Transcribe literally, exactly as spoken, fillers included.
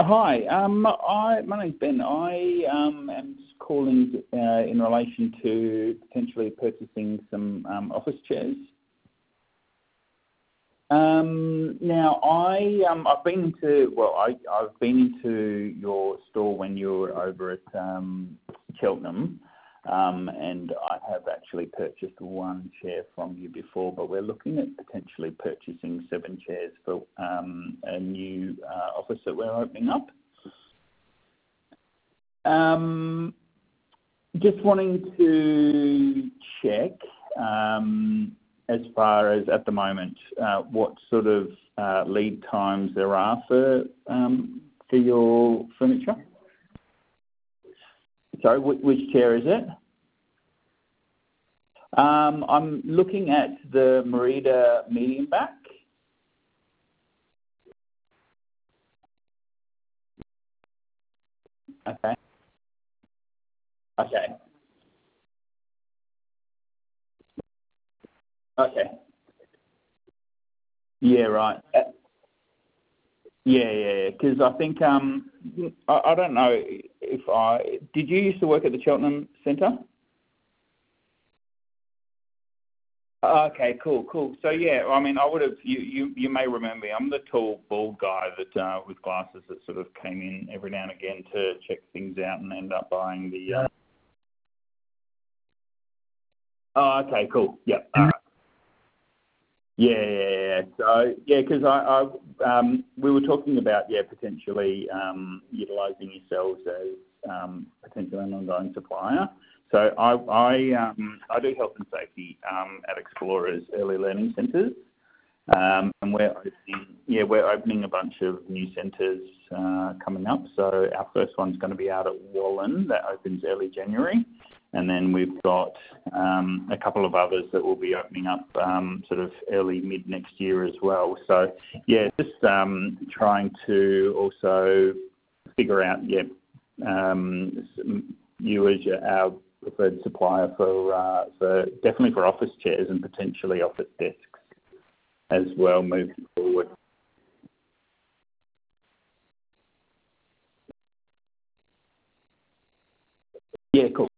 Hi. Um, I, my name's Ben. I um, am just calling uh, in relation to potentially purchasing some um, office chairs. Um, now, I um, I've been into well, I, I've been into your store when you were over at um, Cheltenham, um, and I have actually purchased one chair from you before. But we're looking at potentially purchasing seven chairs for um, a new uh, office that we're opening up. Um, just wanting to check. Um, as far as at the moment, uh, what sort of uh, lead times there are for um, for your furniture? Sorry, which, which chair is it? Um, I'm looking at the Merida medium back. Okay. Okay. Okay. Yeah, right. Uh, Yeah, yeah, because I think um, I, I don't know if I did. You used to work at the Cheltenham Centre? Okay, cool, cool. So yeah, I mean, I would have. You, you, you may remember me. I'm the tall, bald guy that uh, with glasses that sort of came in every now and again to check things out and end up buying the. Uh... Oh, okay, cool. Yep. All right. Yeah, yeah, yeah. So yeah, because I, I um, we were talking about yeah potentially um, utilising yourselves as um, potentially an ongoing supplier. So I I um, I do health and safety um, at Explorers Early Learning Centres, um, and we're opening yeah we're opening a bunch of new centres uh, coming up. So our first one's going to be out at Wallen. That opens early January. And then we've got um, a couple of others that will be opening up um, sort of early, mid next year as well. So, yeah, just um, trying to also figure out, yeah, um, you as your, our preferred supplier for, uh, for definitely for office chairs and potentially office desks as well moving forward. Yeah, cool.